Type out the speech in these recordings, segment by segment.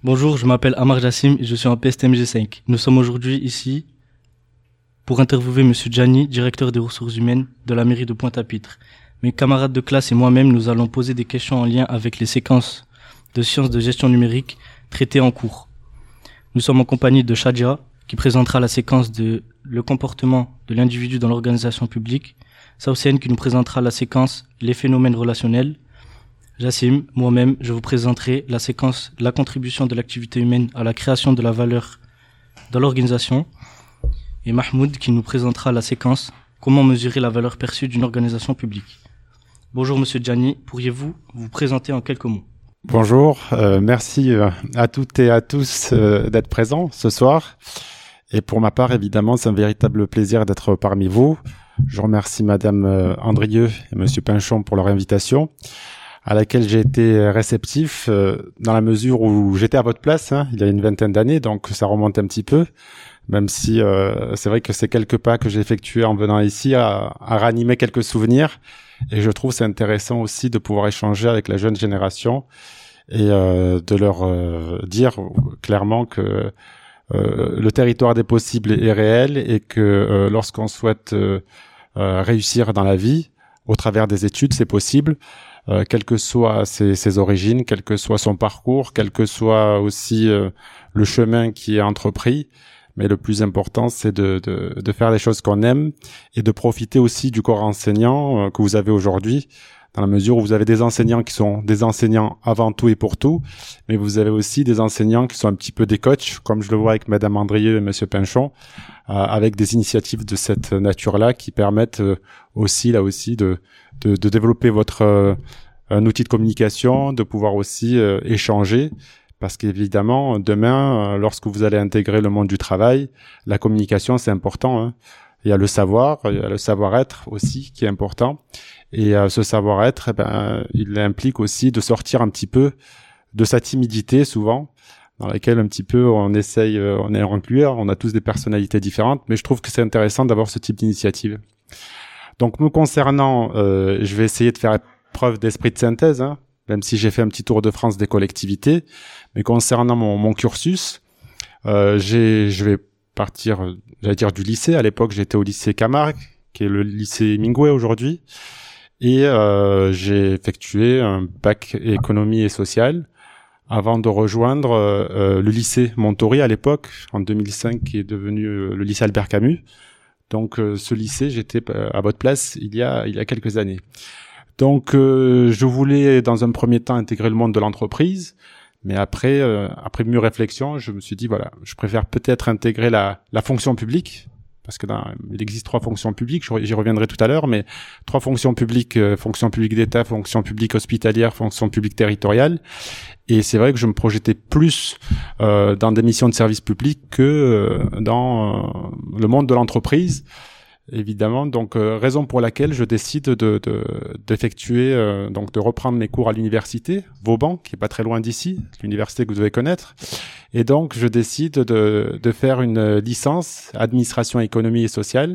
Bonjour, je m'appelle Amar Jassim et je suis en PSTMG5. Nous sommes aujourd'hui ici pour interviewer Monsieur Gianni, directeur des ressources humaines de la mairie de Pointe-à-Pitre. Mes camarades de classe et moi-même, nous allons poser des questions en lien avec les séquences de sciences de gestion numérique traitées en cours. Nous sommes en compagnie de Shadia, qui présentera la séquence de le comportement de l'individu dans l'organisation publique, Saoussène qui nous présentera la séquence les phénomènes relationnels, Jassim, moi-même, je vous présenterai la séquence la contribution de l'activité humaine à la création de la valeur dans l'organisation, et Mahmoud qui nous présentera la séquence comment mesurer la valeur perçue d'une organisation publique. Bonjour Monsieur Gianni, pourriez-vous vous présenter en quelques mots? Bonjour, merci à toutes et à tous d'être présents ce soir. Et pour ma part, évidemment, c'est un véritable plaisir d'être parmi vous. Je remercie Madame Andrieux et Monsieur Pinchon pour leur invitation, à laquelle j'ai été réceptif dans la mesure où j'étais à votre place il y a une vingtaine d'années, donc ça remonte un petit peu, même si c'est vrai que c'est quelques pas que j'ai effectués en venant ici à ranimer quelques souvenirs. Et je trouve c'est intéressant aussi de pouvoir échanger avec la jeune génération et de leur dire clairement que le territoire des possibles est réel et que lorsqu'on souhaite réussir dans la vie, au travers des études, c'est possible, quelles que soient ses origines, quel que soit son parcours, quel que soit aussi le chemin qui est entrepris. Mais le plus important, c'est de faire les choses qu'on aime et de profiter aussi du corps enseignant que vous avez aujourd'hui, dans la mesure où vous avez des enseignants qui sont des enseignants avant tout et pour tout, mais vous avez aussi des enseignants qui sont un petit peu des coachs, comme je le vois avec Madame Andrieux et Monsieur Pinchon, avec des initiatives de cette nature-là qui permettent aussi de développer votre un outil de communication, de pouvoir aussi échanger. Parce qu'évidemment, demain, lorsque vous allez intégrer le monde du travail, la communication, c'est important. Il y a le savoir, il y a le savoir-être aussi qui est important. Et ce savoir-être, il implique aussi de sortir un petit peu de sa timidité, souvent, dans laquelle un petit peu on essaye, on est inclure, on a tous des personnalités différentes, mais je trouve que c'est intéressant d'avoir ce type d'initiative. Donc, me concernant, je vais essayer de faire preuve d'esprit de synthèse, même si j'ai fait un petit tour de France des collectivités. Mais concernant mon cursus, je vais partir, j'allais dire du lycée. À l'époque, j'étais au lycée Camargue, qui est le lycée Mingway aujourd'hui. Et j'ai effectué un bac économie et sociale avant de rejoindre le lycée Montori à l'époque, en 2005, qui est devenu le lycée Albert Camus. Donc ce lycée, j'étais à votre place il y a quelques années. Donc je voulais dans un premier temps intégrer le monde de l'entreprise. Mais après mûre réflexion, je me suis dit, voilà, je préfère peut-être intégrer la fonction publique, parce que il existe 3 fonctions publiques, j'y reviendrai tout à l'heure, mais 3 fonctions publiques, fonction publique d'État, fonction publique hospitalière, fonction publique territoriale. Et c'est vrai que je me projetais plus dans des missions de service public que dans le monde de l'entreprise. Évidemment, donc raison pour laquelle je décide d'effectuer donc de reprendre mes cours à l'université Vauban, qui est pas très loin d'ici, l'université que vous devez connaître. Et donc je décide de faire une licence administration économie et sociale.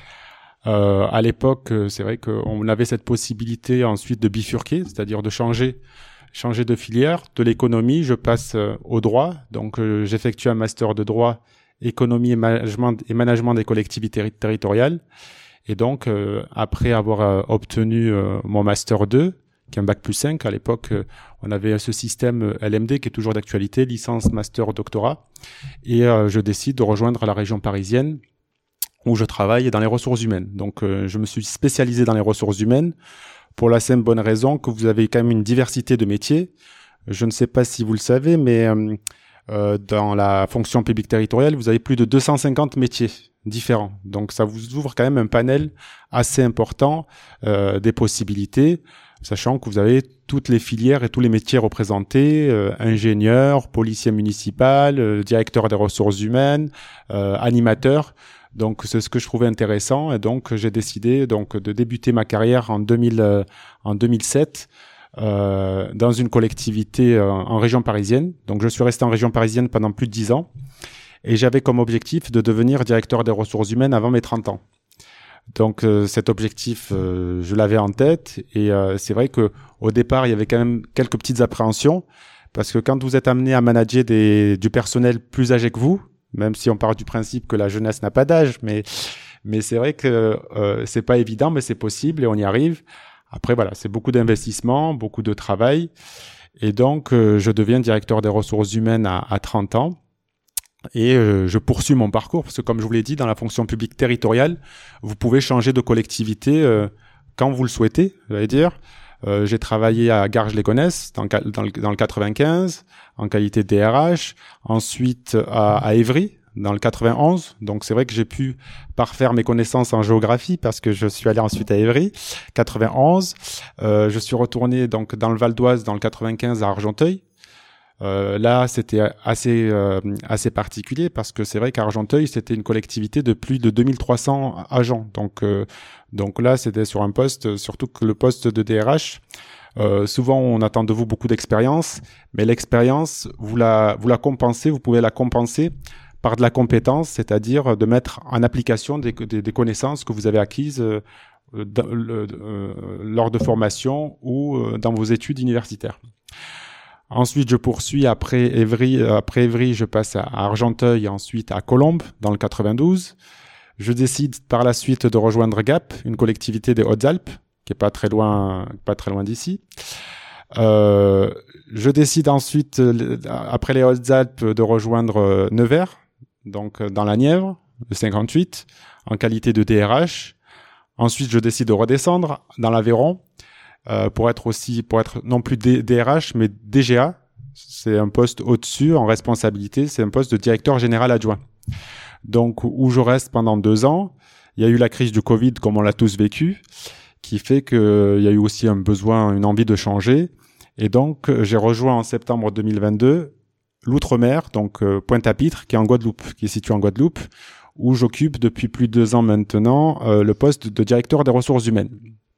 À l'époque, c'est vrai qu'on avait cette possibilité ensuite de bifurquer, c'est-à-dire de changer de filière. De l'économie, je passe au droit. Donc j'effectue un master de droit économie et management des collectivités territoriales. Et donc, après avoir obtenu mon Master 2, qui est un Bac plus 5, à l'époque, on avait ce système LMD qui est toujours d'actualité, licence, master, doctorat. Et je décide de rejoindre la région parisienne où je travaille dans les ressources humaines. Donc, je me suis spécialisé dans les ressources humaines pour la simple bonne raison que vous avez quand même une diversité de métiers. Je ne sais pas si vous le savez, mais dans la fonction publique territoriale, vous avez plus de 250 métiers différents. Donc, ça vous ouvre quand même un panel assez important des possibilités, sachant que vous avez toutes les filières et tous les métiers représentés, ingénieur, policier municipal, directeur des ressources humaines, animateur. Donc, c'est ce que je trouvais intéressant. Et donc, j'ai décidé donc de débuter ma carrière en 2007 dans une collectivité en région parisienne. Donc, je suis resté en région parisienne pendant plus de 10 ans. Et j'avais comme objectif de devenir directeur des ressources humaines avant mes 30 ans. Donc cet objectif, je l'avais en tête et c'est vrai que au départ il y avait quand même quelques petites appréhensions parce que quand vous êtes amené à manager du personnel plus âgé que vous, même si on part du principe que la jeunesse n'a pas d'âge, mais c'est vrai que c'est pas évident, mais c'est possible et on y arrive. Après, voilà, c'est beaucoup d'investissement, beaucoup de travail. Et donc, je deviens directeur des ressources humaines à 30 ans. Et je poursuis mon parcours parce que, comme je vous l'ai dit, dans la fonction publique territoriale, vous pouvez changer de collectivité quand vous le souhaitez, j'allais dire. J'ai travaillé à Garges-les-Gonesse dans le 95 en qualité de DRH, ensuite à Évry dans le 91. Donc c'est vrai que j'ai pu parfaire mes connaissances en géographie parce que je suis allé ensuite à Évry, 91. Je suis retourné donc dans le Val d'Oise dans le 95 à Argenteuil. Là, c'était assez particulier parce que c'est vrai qu'Argenteuil, c'était une collectivité de plus de 2300 agents. Donc là, c'était sur un poste, surtout que le poste de DRH, souvent on attend de vous beaucoup d'expérience, mais l'expérience, vous la compensez, vous pouvez la compenser par de la compétence, c'est-à-dire de mettre en application des connaissances que vous avez acquises lors de formation ou dans vos études universitaires. Ensuite, je poursuis après Évry, je passe à Argenteuil et ensuite à Colombes dans le 92. Je décide par la suite de rejoindre Gap, une collectivité des Hautes-Alpes, qui est pas très loin d'ici. Je décide ensuite, après les Hautes-Alpes, de rejoindre Nevers, donc dans la Nièvre, le 58, en qualité de DRH. Ensuite, je décide de redescendre dans l'Aveyron, pour être non plus DRH, mais DGA. C'est un poste au-dessus en responsabilité. C'est un poste de directeur général adjoint. Donc, où je reste pendant 2 ans. Il y a eu la crise du Covid, comme on l'a tous vécu, qui fait qu'il y a eu aussi un besoin, une envie de changer. Et donc, j'ai rejoint en septembre 2022 l'Outre-mer, donc Pointe-à-Pitre, qui est situé en Guadeloupe, où j'occupe depuis plus de 2 ans maintenant le poste de directeur des ressources humaines.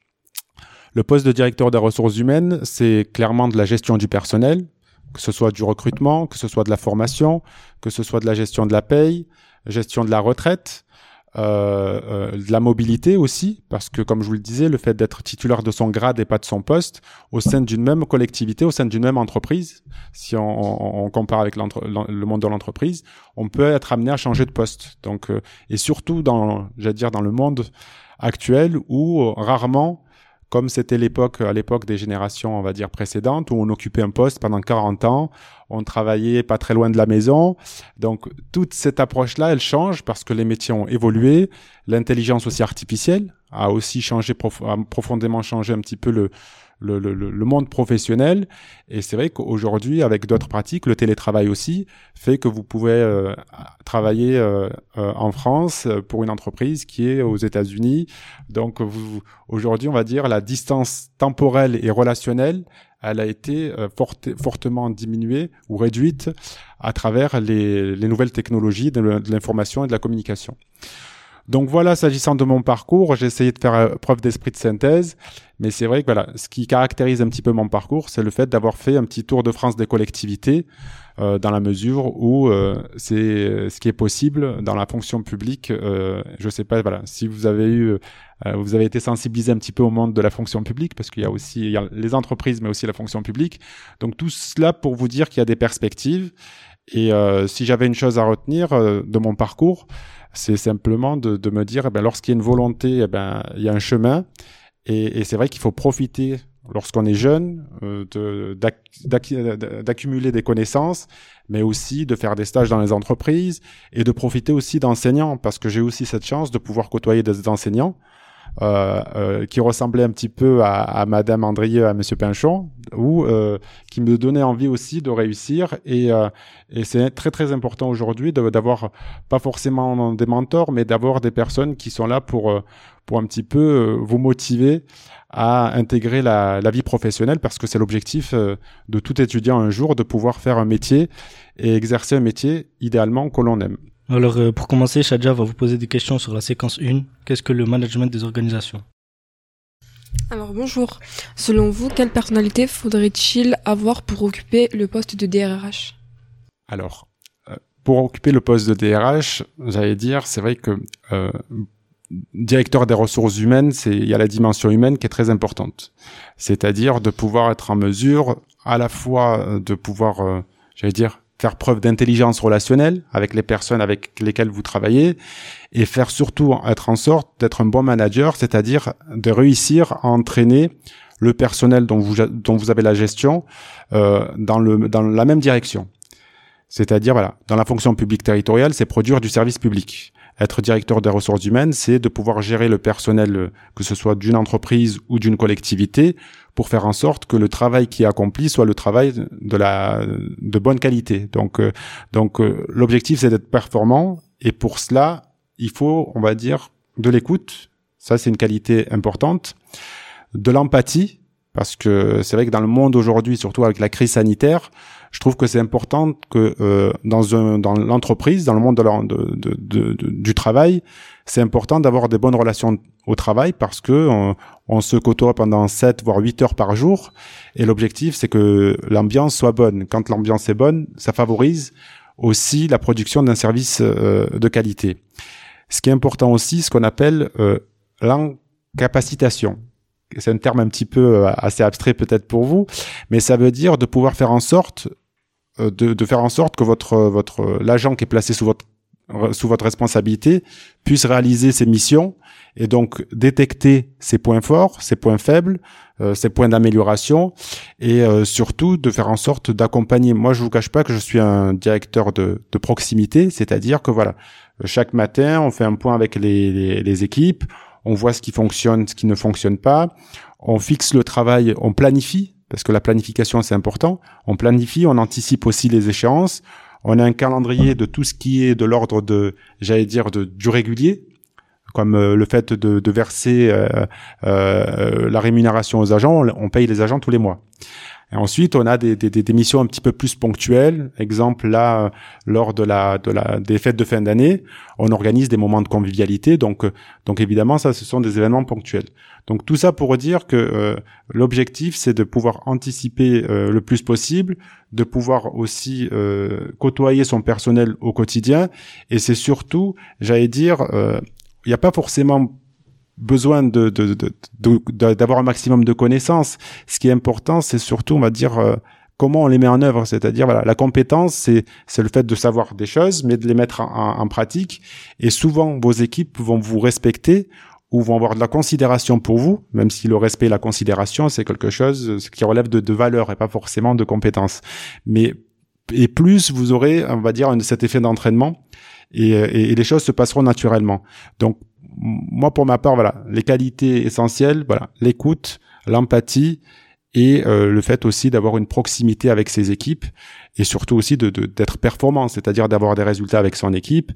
Le poste de directeur des ressources humaines, c'est clairement de la gestion du personnel, que ce soit du recrutement, que ce soit de la formation, que ce soit de la gestion de la paye, gestion de la retraite, de la mobilité aussi, parce que comme je vous le disais, le fait d'être titulaire de son grade et pas de son poste, au sein d'une même collectivité, au sein d'une même entreprise, si on compare avec le monde de l'entreprise, on peut être amené à changer de poste. Donc, et surtout dans le monde actuel où rarement, comme c'était à l'époque des générations, on va dire, précédentes, où on occupait un poste pendant 40 ans, on travaillait pas très loin de la maison. Donc, toute cette approche-là, elle change parce que les métiers ont évolué. L'intelligence aussi artificielle a aussi profondément changé un petit peu le monde professionnel. Et c'est vrai qu'aujourd'hui, avec d'autres pratiques, le télétravail aussi fait que vous pouvez travailler en France pour une entreprise qui est aux États-Unis. Donc, aujourd'hui, on va dire la distance temporelle et relationnelle, elle a été fortement diminuée ou réduite à travers les nouvelles technologies de l'information et de la communication. Donc voilà, s'agissant de mon parcours, j'ai essayé de faire preuve d'esprit de synthèse, mais c'est vrai que voilà, ce qui caractérise un petit peu mon parcours, c'est le fait d'avoir fait un petit tour de France des collectivités, dans la mesure où c'est ce qui est possible dans la fonction publique. Je sais pas, voilà, si vous avez été sensibilisé un petit peu au monde de la fonction publique, parce qu'il y a les entreprises, mais aussi la fonction publique. Donc tout cela pour vous dire qu'il y a des perspectives. Et si j'avais une chose à retenir de mon parcours, c'est simplement de me dire, lorsqu'il y a une volonté, il y a un chemin. Et c'est vrai qu'il faut profiter, lorsqu'on est jeune, d'accumuler des connaissances, mais aussi de faire des stages dans les entreprises et de profiter aussi d'enseignants, parce que j'ai aussi cette chance de pouvoir côtoyer des enseignants qui ressemblaient un petit peu à Madame Andrieux, à Monsieur Pinchon, ou qui me donnaient envie aussi de réussir. Et c'est très très important aujourd'hui d'avoir pas forcément des mentors, mais d'avoir des personnes qui sont là pour un petit peu vous motiver à intégrer la vie professionnelle, parce que c'est l'objectif de tout étudiant un jour, de pouvoir faire un métier et exercer un métier idéalement que l'on aime. Alors, pour commencer, Shadia va vous poser des questions sur la séquence 1. Qu'est-ce que le management des organisations ? Alors, bonjour. Selon vous, quelle personnalité faudrait-il avoir pour occuper le poste de DRH ? Alors, pour occuper le poste de DRH, j'allais dire, c'est vrai que directeur des ressources humaines, il y a la dimension humaine qui est très importante. C'est-à-dire de pouvoir être en mesure, à la fois de pouvoir, faire preuve d'intelligence relationnelle avec les personnes avec lesquelles vous travaillez et faire surtout être en sorte d'être un bon manager, c'est-à-dire de réussir à entraîner le personnel dont vous avez la gestion dans la même direction. C'est-à-dire, voilà, dans la fonction publique territoriale, c'est produire du service public. Être directeur des ressources humaines, c'est de pouvoir gérer le personnel, que ce soit d'une entreprise ou d'une collectivité, pour faire en sorte que le travail qui est accompli soit le travail de bonne qualité. Donc, l'objectif, c'est d'être performant, et pour cela, il faut, on va dire, de l'écoute. Ça, c'est une qualité importante. De l'empathie, parce que c'est vrai que dans le monde aujourd'hui, surtout avec la crise sanitaire, je trouve que c'est important que dans l'entreprise, dans le monde du travail, c'est important d'avoir des bonnes relations au travail parce que on se côtoie pendant 7 voire 8 heures par jour et l'objectif c'est que l'ambiance soit bonne. Quand l'ambiance est bonne, ça favorise aussi la production d'un service de qualité. Ce qui est important aussi, ce qu'on appelle l'encapacitation. C'est un terme un petit peu assez abstrait peut-être pour vous, mais ça veut dire de pouvoir faire en sorte de faire en sorte que l'agent qui est placé sous votre responsabilité puisse réaliser ses missions et donc détecter ses points forts, ses points faibles, ses points d'amélioration et surtout de faire en sorte d'accompagner. Moi, je vous cache pas que je suis un directeur de proximité, c'est-à-dire que voilà, chaque matin, on fait un point avec les équipes, on voit ce qui fonctionne, ce qui ne fonctionne pas, on fixe le travail, on planifie. Parce que la planification, c'est important. On planifie, on anticipe aussi les échéances. On a un calendrier de tout ce qui est de l'ordre du régulier, comme le fait de verser la rémunération aux agents. On paye les agents tous les mois. Et ensuite, on a des missions un petit peu plus ponctuelles. Exemple, là, lors des fêtes de fin d'année, on organise des moments de convivialité. Donc évidemment, ça, ce sont des événements ponctuels. Donc tout ça pour dire que l'objectif, c'est de pouvoir anticiper le plus possible, de pouvoir aussi côtoyer son personnel au quotidien. Et c'est surtout, il n'y a pas forcément besoin d'avoir un maximum de connaissances. Ce qui est important, c'est surtout, on va dire, comment on les met en œuvre. C'est-à-dire, voilà, la compétence, c'est le fait de savoir des choses, mais de les mettre en pratique. Et souvent, vos équipes vont vous respecter ou vont avoir de la considération pour vous, même si le respect et la considération, c'est quelque chose qui relève de valeur et pas forcément de compétences. Et plus vous aurez, on va dire, cet effet d'entraînement et les choses se passeront naturellement. Donc, moi, pour ma part, voilà, les qualités essentielles, voilà, l'écoute, l'empathie et le fait aussi d'avoir une proximité avec ses équipes et surtout aussi d'être performant, c'est-à-dire d'avoir des résultats avec son équipe,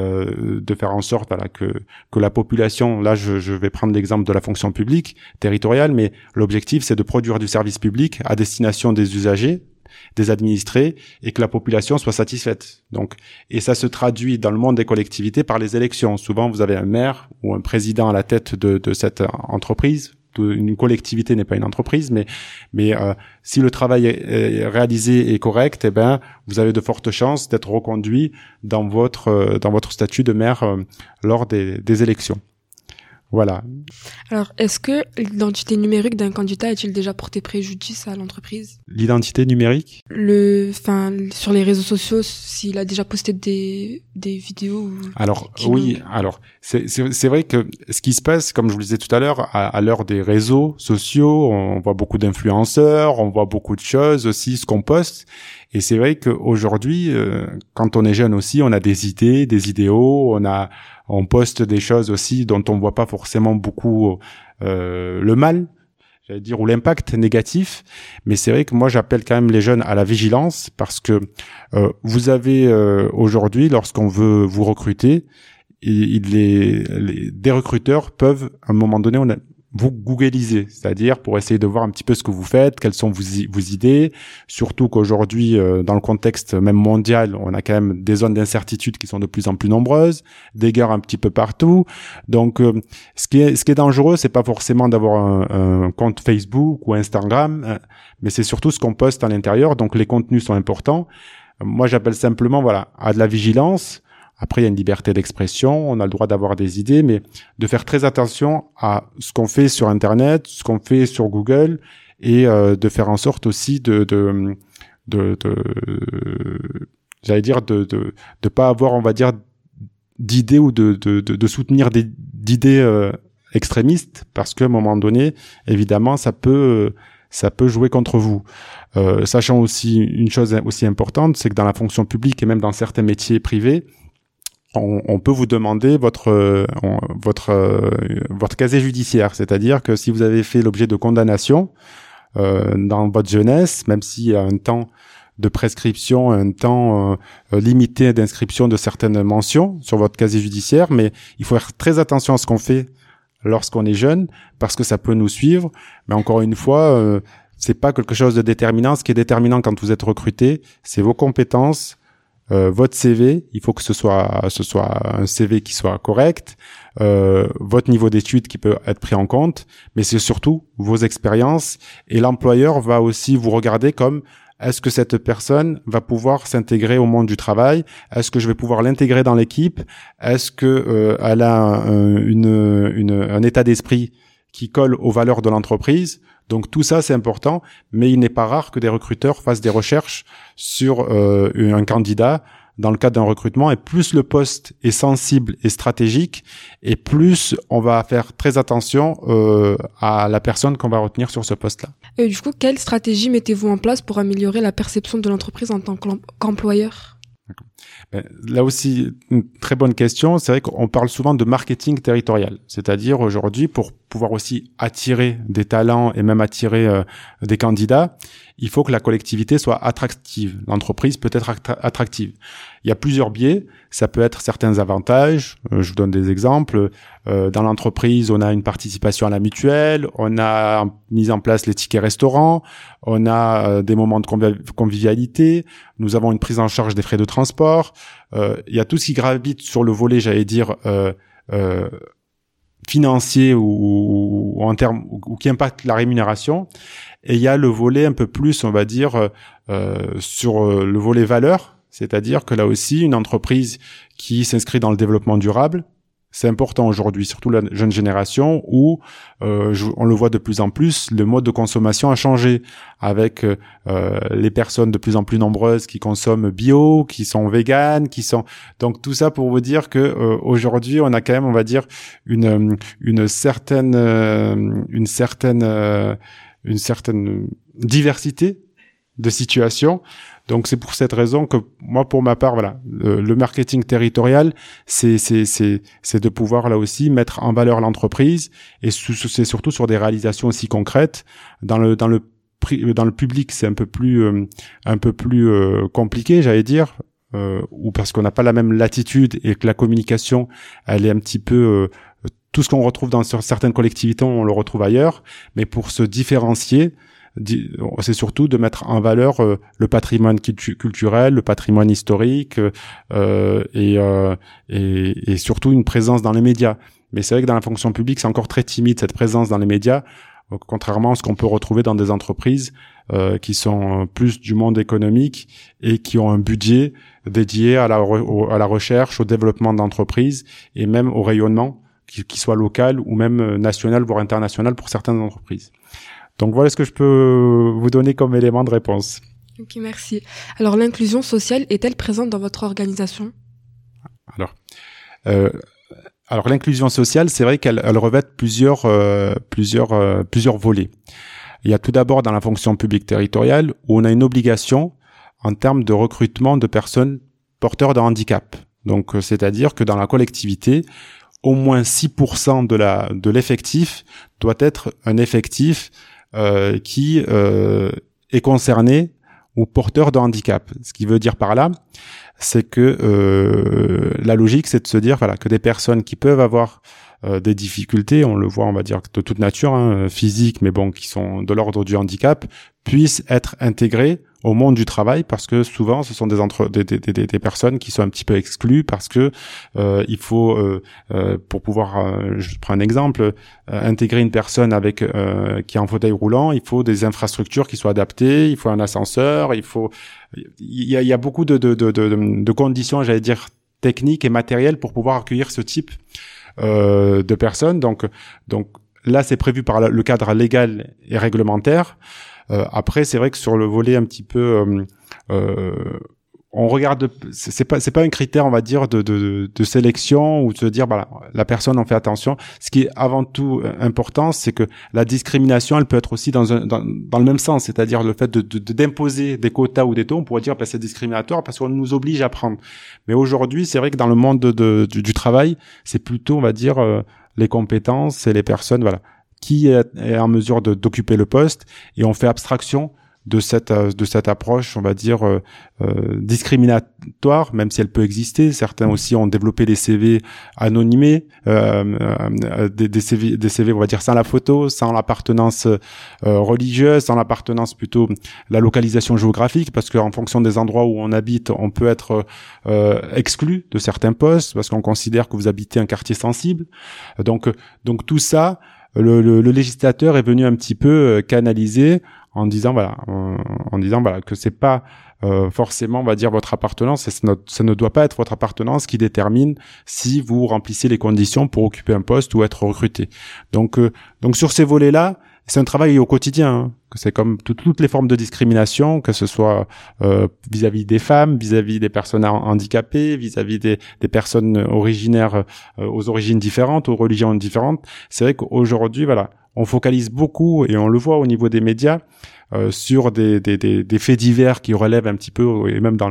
de faire en sorte, voilà, que la population, là, je vais prendre l'exemple de la fonction publique territoriale, mais l'objectif, c'est de produire du service public à destination des usagers, des administrés et que la population soit satisfaite. Donc, et ça se traduit dans le monde des collectivités par les élections. Souvent, vous avez un maire ou un président à la tête de cette entreprise. Une collectivité n'est pas une entreprise, mais si le travail est réalisé et correct, eh ben, vous avez de fortes chances d'être reconduit dans votre statut de maire lors des élections. Voilà. Alors, est-ce que l'identité numérique d'un candidat a-t-il déjà porté préjudice à l'entreprise? L'identité numérique? Sur les réseaux sociaux, s'il a déjà posté des vidéos. Alors, oui. Alors, c'est vrai que ce qui se passe, comme je vous le disais tout à l'heure, à l'heure des réseaux sociaux, on voit beaucoup d'influenceurs, on voit beaucoup de choses aussi, ce qu'on poste. Et c'est vrai qu'aujourd'hui, quand on est jeune aussi, on a des idées, des idéaux, on poste des choses aussi dont on voit pas forcément beaucoup le mal, j'allais dire, ou l'impact négatif. Mais c'est vrai que moi, j'appelle quand même les jeunes à la vigilance parce que vous avez aujourd'hui, lorsqu'on veut vous recruter, des recruteurs peuvent, à un moment donné, vous googliser, c'est-à-dire pour essayer de voir un petit peu ce que vous faites, quelles sont vos idées, surtout qu'aujourd'hui, dans le contexte même mondial, on a quand même des zones d'incertitude qui sont de plus en plus nombreuses, des guerres un petit peu partout. Donc, ce qui est dangereux, c'est pas forcément d'avoir un compte Facebook ou Instagram, mais c'est surtout ce qu'on poste à l'intérieur. Donc, les contenus sont importants. Moi, j'appelle simplement, voilà, à de la vigilance. Après, il y a une liberté d'expression, on a le droit d'avoir des idées, mais de faire très attention à ce qu'on fait sur Internet, ce qu'on fait sur Google, et de faire en sorte aussi j'allais dire de pas avoir, on va dire, d'idées ou de soutenir d'idées extrémistes, parce qu'à un moment donné, évidemment, ça peut jouer contre vous. Sachant aussi une chose aussi importante, c'est que dans la fonction publique et même dans certains métiers privés, on peut vous demander votre casier judiciaire, c'est-à-dire que si vous avez fait l'objet de condamnation dans votre jeunesse, même s'il y a un temps de prescription, un temps limité d'inscription de certaines mentions sur votre casier judiciaire, mais il faut faire très attention à ce qu'on fait lorsqu'on est jeune, parce que ça peut nous suivre. Mais encore une fois, c'est pas quelque chose de déterminant. Ce qui est déterminant quand vous êtes recruté, c'est vos compétences, votre CV. Il faut que ce soit un CV qui soit correct, votre niveau d'études qui peut être pris en compte, mais c'est surtout vos expériences. Et l'employeur va aussi vous regarder comme: est-ce que cette personne va pouvoir s'intégrer au monde du travail? Est-ce que je vais pouvoir l'intégrer dans l'équipe? Est-ce que elle a un état d'esprit qui colle aux valeurs de l'entreprise? Donc tout ça, c'est important, mais il n'est pas rare que des recruteurs fassent des recherches sur un candidat dans le cadre d'un recrutement, et plus le poste est sensible et stratégique, et plus on va faire très attention à la personne qu'on va retenir sur ce poste-là. Et du coup, quelle stratégie mettez-vous en place pour améliorer la perception de l'entreprise en tant qu'employeur? Là aussi, une très bonne question. C'est vrai qu'on parle souvent de marketing territorial. C'est-à-dire, aujourd'hui, pour pouvoir aussi attirer des talents et même attirer des candidats, il faut que la collectivité soit attractive. L'entreprise peut être attractive. Il y a plusieurs biais. Ça peut être certains avantages. Je vous donne des exemples. Dans l'entreprise, on a une participation à la mutuelle. On a mis en place les tickets restaurants. On a des moments de convivialité. Nous avons une prise en charge des frais de transport. Il y a tout ce qui gravite sur le volet, j'allais dire, financier ou en termes ou qui impacte la rémunération. Et il y a le volet un peu plus, on va dire, sur le volet valeur, c'est-à-dire que là aussi, une entreprise qui s'inscrit dans le développement durable, c'est important aujourd'hui, surtout la jeune génération, où on le voit de plus en plus, le mode de consommation a changé, avec les personnes de plus en plus nombreuses qui consomment bio, qui sont véganes, donc tout ça pour vous dire que aujourd'hui on a quand même, on va dire, une certaine diversité de situations. Donc c'est pour cette raison que moi, pour ma part, voilà, le marketing territorial, c'est de pouvoir là aussi mettre en valeur l'entreprise, et c'est surtout sur des réalisations aussi concrètes. Dans le public, c'est un peu plus compliqué, j'allais dire, ou parce qu'on n'a pas la même latitude et que la communication, elle est un petit peu tout ce qu'on retrouve sur certaines collectivités, on le retrouve ailleurs. Mais pour se différencier, c'est surtout de mettre en valeur le patrimoine culturel, le patrimoine historique, et surtout une présence dans les médias. Mais c'est vrai que dans la fonction publique, c'est encore très timide, cette présence dans les médias, contrairement à ce qu'on peut retrouver dans des entreprises qui sont plus du monde économique et qui ont un budget dédié à la recherche, au développement d'entreprises et même au rayonnement, qui soit local ou même national, voire international pour certaines entreprises. Donc voilà ce que je peux vous donner comme élément de réponse. Ok, merci. Alors l'inclusion sociale est-elle présente dans votre organisation? Alors l'inclusion sociale, c'est vrai qu'elle revêt plusieurs volets. Il y a tout d'abord dans la fonction publique territoriale où on a une obligation en termes de recrutement de personnes porteurs de handicap. Donc c'est-à-dire que dans la collectivité, au moins 6% de l'effectif doit être un effectif qui est concerné ou porteur de handicap. Ce qui veut dire par là, c'est que la logique, c'est de se dire voilà, que des personnes qui peuvent avoir des difficultés, on le voit, on va dire de toute nature, physiques, mais bon, qui sont de l'ordre du handicap, puissent être intégrées au monde du travail, parce que souvent ce sont des personnes qui sont un petit peu exclues, parce que il faut pour pouvoir, je prends un exemple, intégrer une personne avec qui est en fauteuil roulant, il faut des infrastructures qui soient adaptées, il faut un ascenseur, il y a beaucoup de conditions, j'allais dire techniques et matérielles pour pouvoir accueillir ce type de personnes. Donc là, c'est prévu par le cadre légal et réglementaire. Après, c'est vrai que sur le volet un petit peu, on regarde, c'est pas un critère, on va dire, de sélection ou de se dire, bah, la personne en fait attention. Ce qui est avant tout important, c'est que la discrimination, elle peut être aussi dans le même sens, c'est-à-dire le fait d'imposer des quotas ou des taux. On pourrait dire, bah, c'est discriminatoire parce qu'on nous oblige à prendre. Mais aujourd'hui, c'est vrai que dans le monde du travail, c'est plutôt, on va dire, les compétences et les personnes, voilà, qui est en mesure d'occuper le poste, et on fait abstraction de cette approche, on va dire, discriminatoire, même si elle peut exister. Certains aussi ont développé des CV anonymés, des CV, on va dire, sans la photo, sans l'appartenance religieuse, sans l'appartenance plutôt la localisation géographique, parce qu'en fonction des endroits où on habite, on peut être exclu de certains postes, parce qu'on considère que vous habitez un quartier sensible. Donc tout ça, le législateur est venu un petit peu canaliser en disant voilà que c'est pas forcément, on va dire, votre appartenance, et ça ne doit pas être votre appartenance qui détermine si vous remplissez les conditions pour occuper un poste ou être recruté. Donc sur ces volets-là, c'est un travail au quotidien, hein. C'est comme toutes les formes de discrimination, que ce soit vis-à-vis des femmes, vis-à-vis des personnes handicapées, vis-à-vis des personnes originaires aux origines différentes, aux religions différentes. C'est vrai qu'aujourd'hui, voilà, on focalise beaucoup, et on le voit au niveau des médias, sur des faits divers qui relèvent un petit peu, et même dans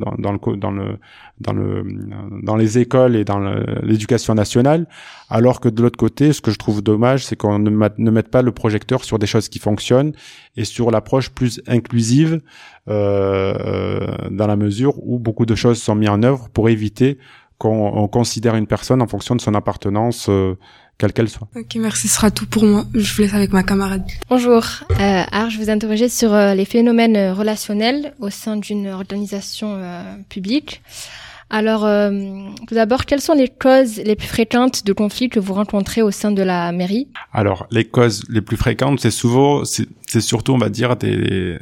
les écoles et dans l'éducation nationale, alors que de l'autre côté, ce que je trouve dommage, c'est qu'on ne mette pas le projecteur sur des choses qui fonctionnent et sur l'approche plus inclusive, dans la mesure où beaucoup de choses sont mises en œuvre pour éviter qu'on considère une personne en fonction de son appartenance, quelle qu'elle soit. Ok, merci, ce sera tout pour moi. Je vous laisse avec ma camarade. Bonjour. Alors, je vous interrogeais sur les phénomènes relationnels au sein d'une organisation publique. Alors, tout d'abord, quelles sont les causes les plus fréquentes de conflits que vous rencontrez au sein de la mairie? Alors, les causes les plus fréquentes, c'est surtout, on va dire, des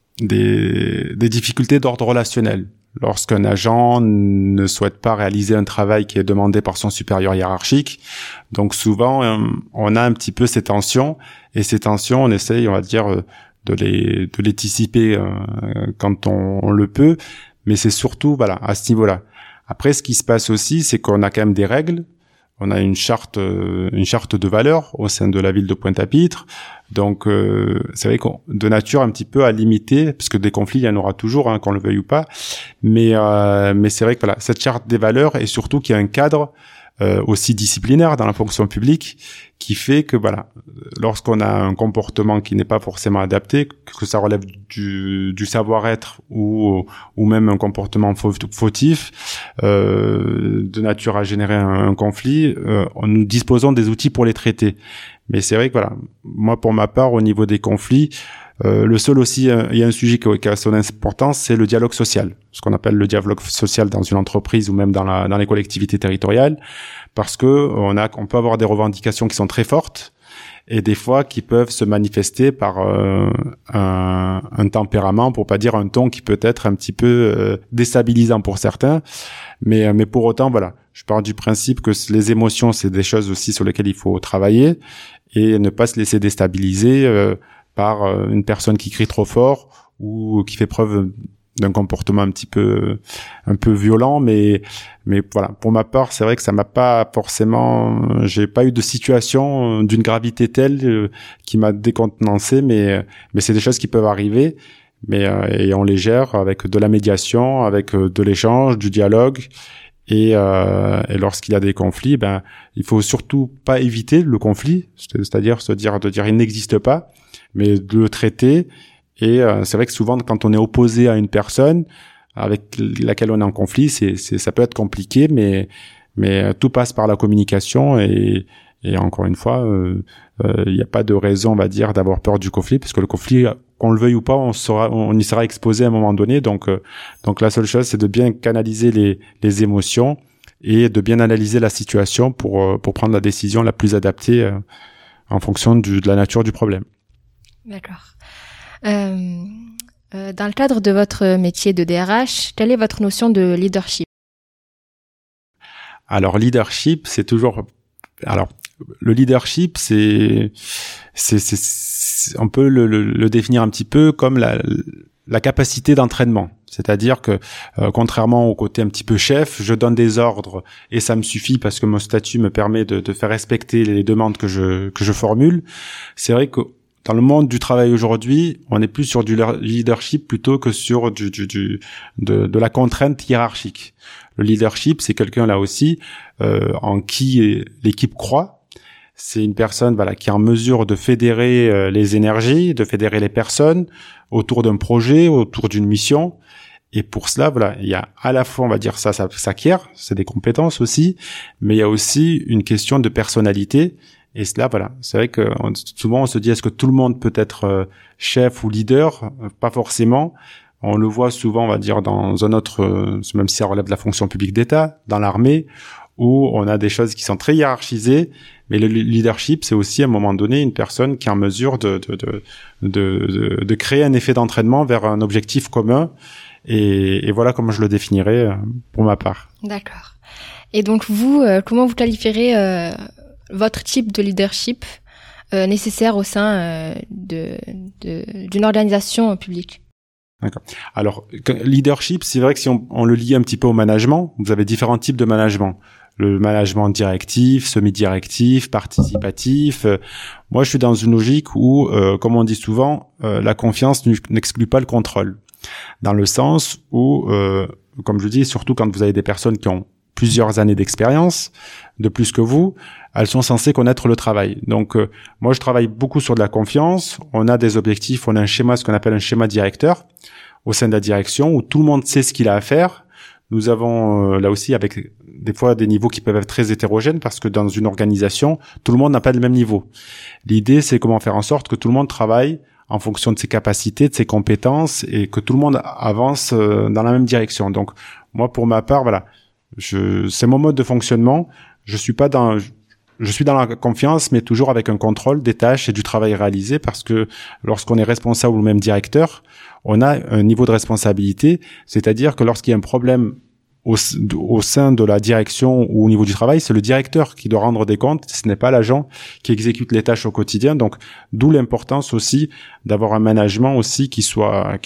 difficultés d'ordre relationnel. Lorsqu'un agent ne souhaite pas réaliser un travail qui est demandé par son supérieur hiérarchique. Donc souvent, on a un petit peu ces tensions, et ces tensions, on essaye, on va dire, de les dissiper quand on le peut, mais c'est surtout, voilà, à ce niveau-là. Après, ce qui se passe aussi, c'est qu'on a quand même des règles. On a une charte de valeurs au sein de la ville de Pointe-à-Pitre. Donc, c'est vrai qu'on de nature un petit peu à limiter, parce que des conflits, il y en aura toujours, hein, qu'on le veuille ou pas. Mais c'est vrai que voilà, cette charte des valeurs, et surtout qu'il y a un cadre aussi disciplinaire dans la fonction publique, qui fait que voilà, lorsqu'on a un comportement qui n'est pas forcément adapté, que ça relève du savoir-être ou même un comportement fautif, de nature à générer un conflit, nous disposons des outils pour les traiter. Mais c'est vrai que voilà, moi pour ma part, au niveau des conflits, le seul aussi, il y a un sujet qui a son importance, c'est le dialogue social. Ce qu'on appelle le dialogue social dans une entreprise ou même dans les collectivités territoriales, parce que on peut avoir des revendications qui sont très fortes, et des fois qui peuvent se manifester par un tempérament, pour pas dire un ton qui peut être un petit peu déstabilisant pour certains. Mais pour autant, voilà, je pars du principe que les émotions, c'est des choses aussi sur lesquelles il faut travailler, et ne pas se laisser déstabiliser par une personne qui crie trop fort ou qui fait preuve d'un comportement un peu violent. Mais voilà, pour ma part, c'est vrai que ça m'a pas forcément, j'ai pas eu de situation d'une gravité telle qui m'a décontenancé, mais c'est des choses qui peuvent arriver, et on les gère avec de la médiation, avec de l'échange, du dialogue. Et lorsqu'il y a des conflits, il faut surtout pas éviter le conflit, c'est-à-dire de dire il n'existe pas, mais de le traiter. Et c'est vrai que souvent, quand on est opposé à une personne avec laquelle on est en conflit, ça peut être compliqué, mais tout passe par la communication, et encore une fois, il n'y a pas de raison, on va dire, d'avoir peur du conflit, parce que le conflit, qu'on le veuille ou pas, on y sera exposé à un moment donné. Donc la seule chose, c'est de bien canaliser les émotions et de bien analyser la situation pour prendre la décision la plus adaptée en fonction de la nature du problème. D'accord. Dans le cadre de votre métier de DRH, quelle est votre notion de leadership? Alors, leadership, c'est toujours... Alors, le leadership, on peut le définir un petit peu comme la capacité d'entraînement. C'est-à-dire que, contrairement au côté un petit peu chef, je donne des ordres et ça me suffit parce que mon statut me permet de faire respecter les demandes que je formule. C'est vrai que dans le monde du travail aujourd'hui, on est plus sur du leadership plutôt que sur de la contrainte hiérarchique. Le leadership, c'est quelqu'un là aussi en qui l'équipe croit. C'est une personne qui est en mesure de fédérer les énergies, de fédérer les personnes autour d'un projet, autour d'une mission. Et pour cela, il y a à la fois, on va dire ça s'acquiert, c'est des compétences aussi, mais il y a aussi une question de personnalité. Et cela, c'est vrai que souvent on se dit, est-ce que tout le monde peut être chef ou leader? Pas forcément. On le voit souvent, on va dire, dans un autre, même si ça relève de la fonction publique d'État, dans l'armée, où on a des choses qui sont très hiérarchisées. Mais le leadership, c'est aussi à un moment donné une personne qui est en mesure de créer un effet d'entraînement vers un objectif commun. Et voilà comment je le définirais pour ma part. D'accord. Et donc vous, comment vous qualifierez votre type de leadership nécessaire au sein d'une organisation publique? D'accord. Alors, leadership, c'est vrai que si on le lie un petit peu au management, vous avez différents types de management. Le management directif, semi-directif, participatif. Moi, je suis dans une logique où, comme on dit souvent, la confiance n'exclut pas le contrôle. Dans le sens où, comme je dis, surtout quand vous avez des personnes qui ont plusieurs années d'expérience, de plus que vous, elles sont censées connaître le travail. Donc, moi, je travaille beaucoup sur de la confiance. On a des objectifs, on a un schéma, ce qu'on appelle un schéma directeur au sein de la direction, où tout le monde sait ce qu'il a à faire. Nous avons, là aussi, avec des fois des niveaux qui peuvent être très hétérogènes, parce que dans une organisation, tout le monde n'a pas le même niveau. L'idée, c'est comment faire en sorte que tout le monde travaille en fonction de ses capacités, de ses compétences, et que tout le monde avance dans la même direction. Donc, moi, pour ma part, c'est mon mode de fonctionnement. Je suis dans la confiance, mais toujours avec un contrôle des tâches et du travail réalisé, parce que lorsqu'on est responsable ou même directeur, on a un niveau de responsabilité, c'est-à-dire que lorsqu'il y a un problème au sein de la direction ou au niveau du travail, c'est le directeur qui doit rendre des comptes, ce n'est pas l'agent qui exécute les tâches au quotidien. Donc, d'où l'importance aussi d'avoir un management aussi qui soit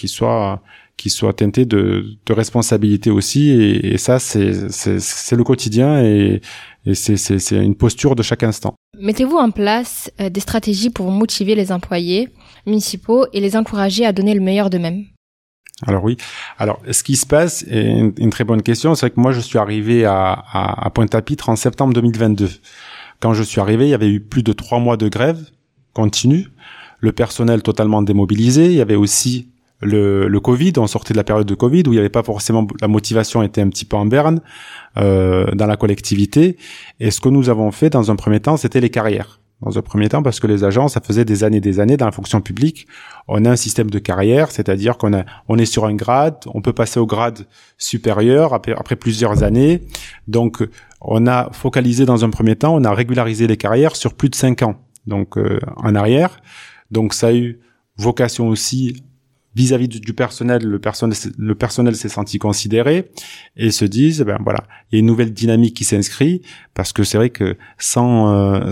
teinté de responsabilité aussi. Et ça, c'est le quotidien et c'est une posture de chaque instant. Mettez-vous en place des stratégies pour motiver les employés municipaux et les encourager à donner le meilleur d'eux-mêmes? Alors oui. Alors, ce qui se passe est une très bonne question. C'est vrai que moi, je suis arrivé à Pointe-à-Pitre en septembre 2022. Quand je suis arrivé, il y avait eu plus de 3 mois de grève continue. Le personnel totalement démobilisé. Il y avait aussi le Covid. On sortait de la période de Covid où il n'y avait pas forcément, la motivation était un petit peu en berne, dans la collectivité. Et ce que nous avons fait dans un premier temps, c'était les carrières. Dans un premier temps, parce que les agents, ça faisait des années dans la fonction publique. On a un système de carrière, c'est-à-dire on est sur un grade, on peut passer au grade supérieur après plusieurs années. Donc, on a focalisé dans un premier temps, on a régularisé les carrières sur plus de 5 ans. Donc, en arrière. Donc, ça a eu vocation aussi vis-à-vis du personnel, le personnel s'est senti considéré et se disent, il y a une nouvelle dynamique qui s'inscrit, parce que c'est vrai que sans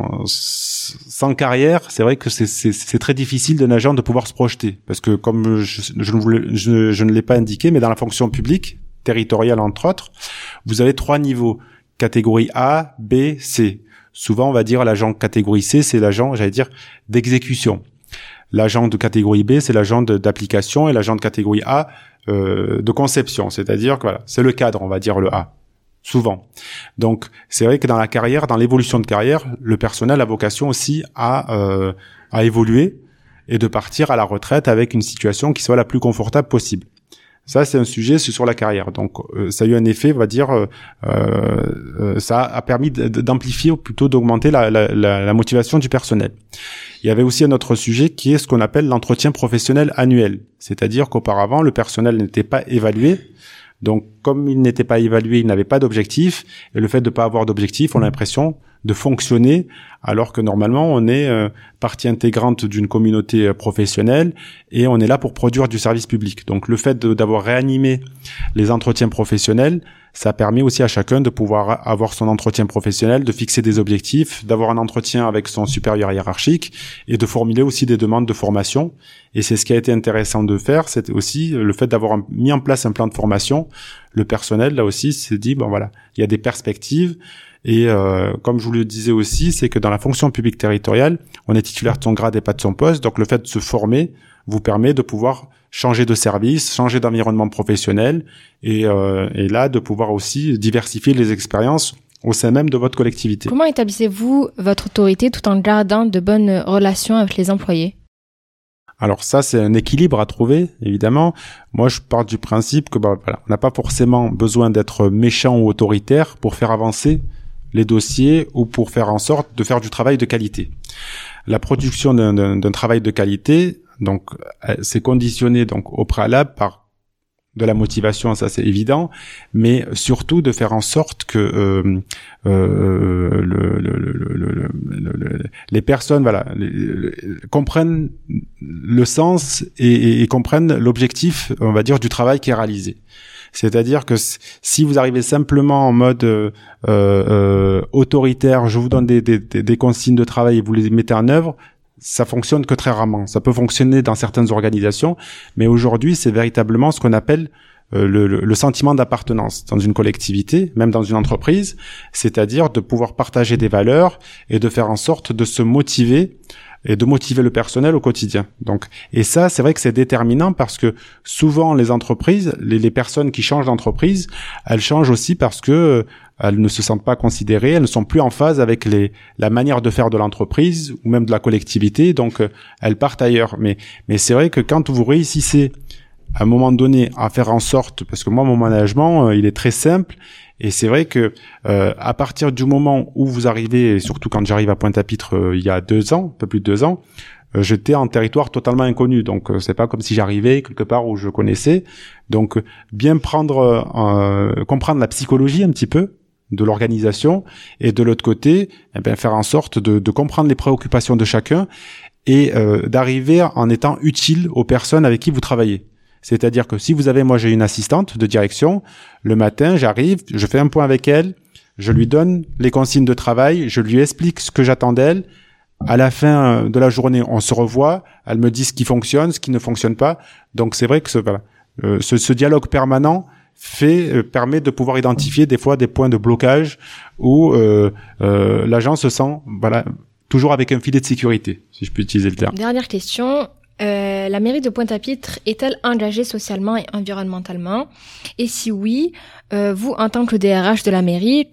carrière, c'est vrai que c'est très difficile d'un agent de pouvoir se projeter, parce que comme je ne l'ai pas indiqué, mais dans la fonction publique, territoriale entre autres, vous avez 3 niveaux, catégorie A, B, C. Souvent, on va dire l'agent catégorie C, c'est l'agent, d'exécution. L'agent de catégorie B, c'est l'agent d'application, et l'agent de catégorie A, de conception. C'est-à-dire que c'est le cadre, on va dire le A. Souvent. Donc, c'est vrai que dans la carrière, dans l'évolution de carrière, le personnel a vocation aussi à évoluer et de partir à la retraite avec une situation qui soit la plus confortable possible. Ça, c'est un sujet, c'est sur la carrière. Donc, ça a eu un effet, on va dire, ça a permis d'amplifier ou plutôt d'augmenter la motivation du personnel. Il y avait aussi un autre sujet qui est ce qu'on appelle l'entretien professionnel annuel. C'est-à-dire qu'auparavant, le personnel n'était pas évalué. Donc, comme il n'était pas évalué, il n'avait pas d'objectif. Et le fait de ne pas avoir d'objectif, on a l'impression de fonctionner, alors que normalement on est partie intégrante d'une communauté professionnelle et on est là pour produire du service public. Donc le fait d'avoir réanimé les entretiens professionnels, ça permet aussi à chacun de pouvoir avoir son entretien professionnel, de fixer des objectifs, d'avoir un entretien avec son supérieur hiérarchique et de formuler aussi des demandes de formation. Et c'est ce qui a été intéressant de faire, c'est aussi le fait d'avoir mis en place un plan de formation. Le personnel, là aussi, s'est dit, bon voilà, il y a des perspectives. Et comme je vous le disais aussi, c'est que dans la fonction publique territoriale, on est titulaire de son grade et pas de son poste. Donc le fait de se former vous permet de pouvoir changer de service, changer d'environnement professionnel et là de pouvoir aussi diversifier les expériences au sein même de votre collectivité. Comment établissez-vous votre autorité tout en gardant de bonnes relations avec les employés ? Alors ça, c'est un équilibre à trouver, évidemment. Moi, je pars du principe que voilà, on n'a pas forcément besoin d'être méchant ou autoritaire pour faire avancer les dossiers ou pour faire en sorte de faire du travail de qualité. La production d'un travail de qualité, donc, c'est conditionné donc au préalable par de la motivation, ça c'est évident, mais surtout de faire en sorte que les personnes comprennent le sens et comprennent l'objectif, on va dire, du travail qui est réalisé. C'est-à-dire que si vous arrivez simplement en mode autoritaire, je vous donne des consignes de travail et vous les mettez en œuvre, ça fonctionne que très rarement. Ça peut fonctionner dans certaines organisations, mais aujourd'hui, c'est véritablement ce qu'on appelle le sentiment d'appartenance dans une collectivité, même dans une entreprise, c'est-à-dire de pouvoir partager des valeurs et de faire en sorte de se motiver et de motiver le personnel au quotidien. Donc, et ça, c'est vrai que c'est déterminant parce que souvent les entreprises, les personnes qui changent d'entreprise, elles changent aussi parce que elles ne se sentent pas considérées, elles ne sont plus en phase avec la manière de faire de l'entreprise ou même de la collectivité, donc elles partent ailleurs. Mais c'est vrai que quand vous réussissez à un moment donné à faire en sorte, parce que moi mon management il est très simple, et c'est vrai que à partir du moment où vous arrivez, et surtout quand j'arrive à Pointe-à-Pitre il y a 2 ans, un peu plus de 2 ans, j'étais en territoire totalement inconnu, donc c'est pas comme si j'arrivais quelque part où je connaissais. Donc bien comprendre la psychologie un petit peu de l'organisation, et de l'autre côté, faire en sorte de comprendre les préoccupations de chacun et d'arriver en étant utile aux personnes avec qui vous travaillez. C'est-à-dire que si moi j'ai une assistante de direction, le matin j'arrive, je fais un point avec elle, je lui donne les consignes de travail, je lui explique ce que j'attends d'elle. À la fin de la journée, on se revoit, elle me dit ce qui fonctionne, ce qui ne fonctionne pas. Donc c'est vrai que ce dialogue permanent permet de pouvoir identifier des fois des points de blocage où l'agent se sent toujours avec un filet de sécurité, si je peux utiliser le terme. Dernière question. La mairie de Pointe-à-Pitre est-elle engagée socialement et environnementalement ? Et si oui, vous, en tant que DRH de la mairie,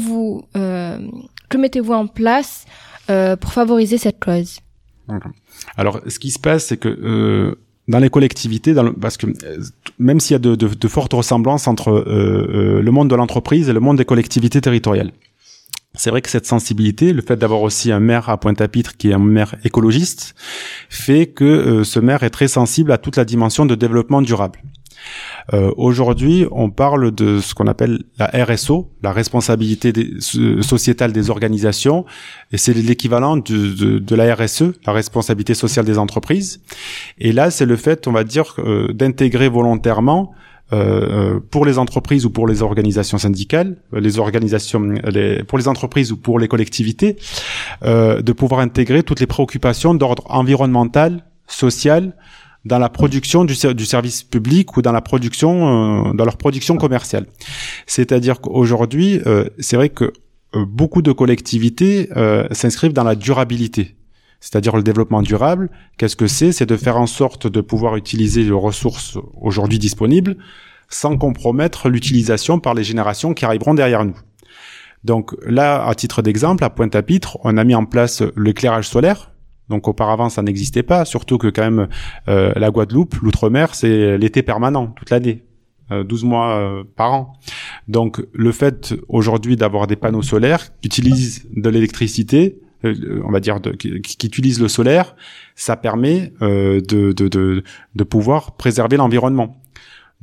que mettez-vous en place pour favoriser cette cause ? Alors, ce qui se passe, c'est que dans les collectivités, parce que même s'il y a de fortes ressemblances entre le monde de l'entreprise et le monde des collectivités territoriales, c'est vrai que cette sensibilité, le fait d'avoir aussi un maire à Pointe-à-Pitre qui est un maire écologiste, fait que ce maire est très sensible à toute la dimension de développement durable. Aujourd'hui, on parle de ce qu'on appelle la RSO, la responsabilité sociétale des organisations, et c'est l'équivalent de la RSE, la responsabilité sociale des entreprises. Et là, c'est le fait, on va dire, d'intégrer volontairement pour les entreprises ou pour les organisations syndicales, pour les entreprises ou pour les collectivités, de pouvoir intégrer toutes les préoccupations d'ordre environnemental, social, dans la production du service public ou dans leur production commerciale. C'est-à-dire qu'aujourd'hui, c'est vrai que beaucoup de collectivités s'inscrivent dans la durabilité. C'est-à-dire le développement durable, qu'est-ce que c'est ? C'est de faire en sorte de pouvoir utiliser les ressources aujourd'hui disponibles sans compromettre l'utilisation par les générations qui arriveront derrière nous. Donc là, à titre d'exemple, à Pointe-à-Pitre, on a mis en place l'éclairage solaire. Donc auparavant, ça n'existait pas, surtout que quand même la Guadeloupe, l'outre-mer, c'est l'été permanent, toute l'année. 12 mois par an. Donc le fait aujourd'hui d'avoir des panneaux solaires qui utilisent de l'électricité, on va dire qui utilise le solaire, ça permet de pouvoir préserver l'environnement.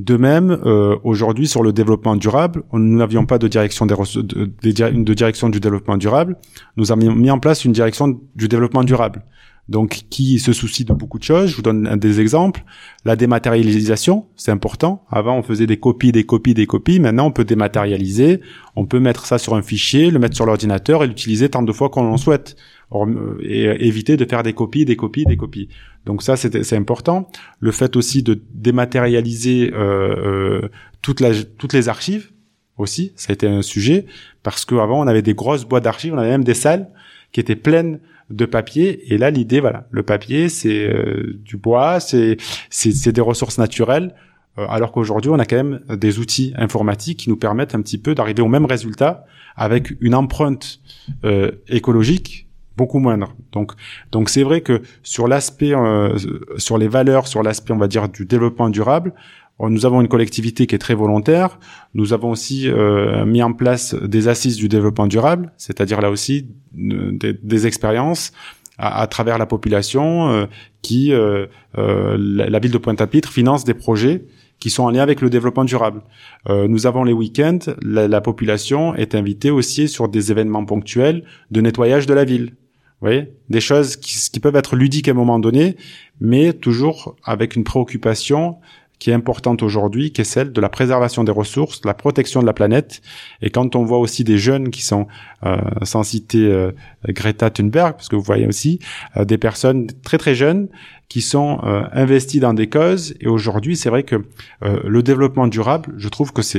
De même, aujourd'hui, sur le développement durable, nous n'avions pas de direction de direction du développement durable. Nous avons mis en place une direction du développement durable. Donc, qui se soucie de beaucoup de choses. Je vous donne des exemples. La dématérialisation, c'est important. Avant, on faisait des copies. Maintenant, on peut dématérialiser. On peut mettre ça sur un fichier, le mettre sur l'ordinateur et l'utiliser tant de fois qu'on l'en souhaite. Et éviter de faire des copies. Donc ça, c'est important. Le fait aussi de dématérialiser toutes les archives aussi, ça a été un sujet, parce qu'avant, on avait des grosses boîtes d'archives, on avait même des salles qui étaient pleines de papier. Et là, l'idée, voilà, le papier, c'est du bois, c'est des ressources naturelles, alors qu'aujourd'hui, on a quand même des outils informatiques qui nous permettent un petit peu d'arriver au même résultat avec une empreinte écologique beaucoup moindre. Donc c'est vrai que sur l'aspect, sur les valeurs, sur l'aspect, on va dire, du développement durable, nous avons une collectivité qui est très volontaire. Nous avons aussi mis en place des assises du développement durable, c'est-à-dire là aussi des expériences à travers la population qui, la ville de Pointe-à-Pitre finance des projets qui sont en lien avec le développement durable. Nous avons les week-ends, la population est invitée aussi sur des événements ponctuels de nettoyage de la ville. Vous voyez, des choses qui peuvent être ludiques à un moment donné, mais toujours avec une préoccupation qui est importante aujourd'hui, qui est celle de la préservation des ressources, de la protection de la planète. Et quand on voit aussi des jeunes qui sont, sans citer Greta Thunberg, parce que vous voyez aussi des personnes très très jeunes qui sont investies dans des causes. Et aujourd'hui, c'est vrai que le développement durable, je trouve que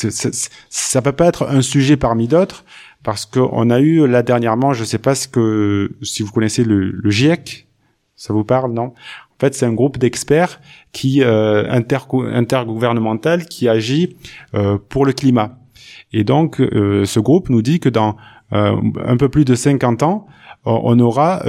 ça peut pas être un sujet parmi d'autres, parce qu'on a eu là dernièrement, je sais pas si vous connaissez le GIEC, ça vous parle, non? En fait, c'est un groupe d'experts qui intergouvernemental qui agit pour le climat. Et donc, ce groupe nous dit que dans un peu plus de 50 ans, on aura